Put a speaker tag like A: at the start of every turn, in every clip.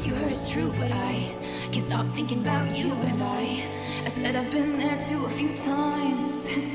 A: what you heard is true, but I can't stop thinking about you. And I said I've been there too a few times.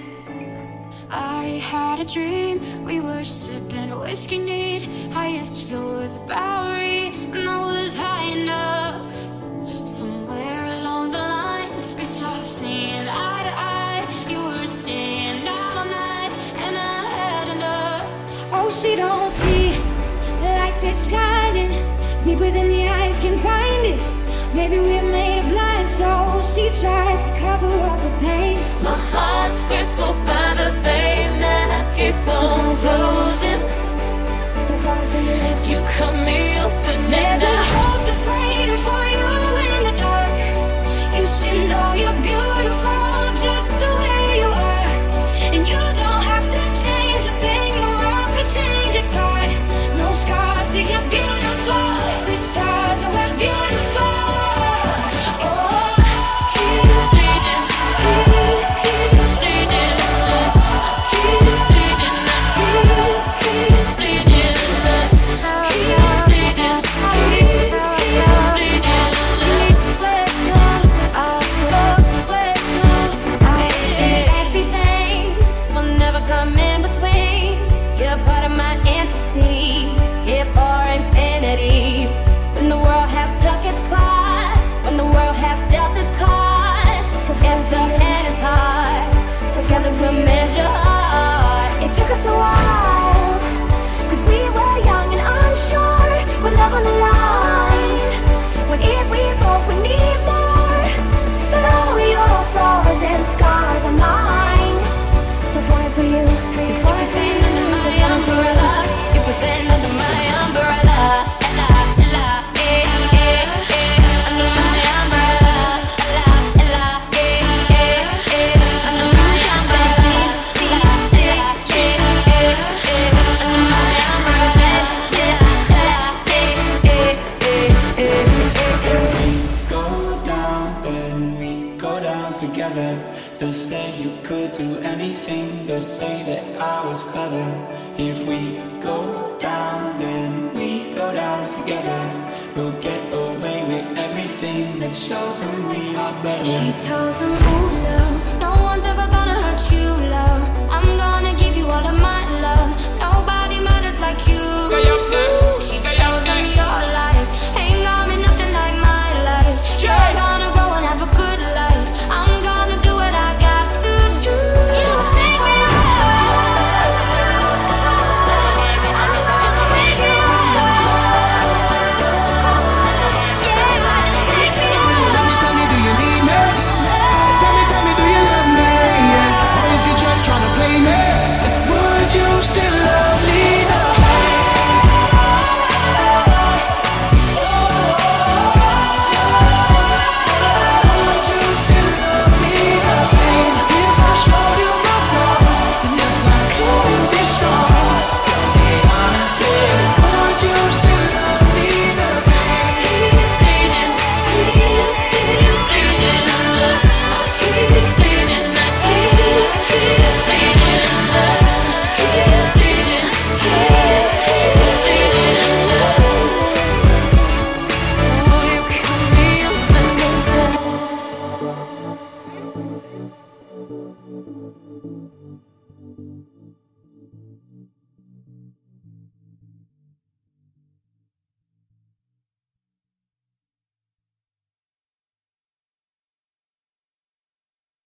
B: I had a dream, we were sipping whiskey neat, highest floor of the Bowery, and I was high enough. Somewhere along the lines, we stopped seeing eye to eye. You were staying out all night, and I had enough.
C: Oh, she don't see the light that's shining deeper than the eyes can find it. Maybe we're made of blind, so she tries to cover up her pain.
D: My heart's crippled by the vein that I keep on closing.
C: So falling for you.
D: You cut me open and
C: There's a hope that's waiting for you in the dark. You should know you're beautiful just the way you are. And you don't have to change a thing, the world could change its heart. No scars, see you're beautiful. The stars are we're beautiful. A while, 'cause we were young and unsure, with love on the line. When if we both would need more, but all your flaws and scars are mine. So falling for you, so falling for you, so falling for you.
B: You put that under my umbrella, ella, ella, eh, eh, eh. Under my umbrella, ella, ella, eh, eh, eh. Under my umbrella,
E: together. They'll say you could do anything. They'll say that I was clever. If we go down, then we go down together. We'll get away with everything. Let's show them we are better.
C: She tells him, oh no,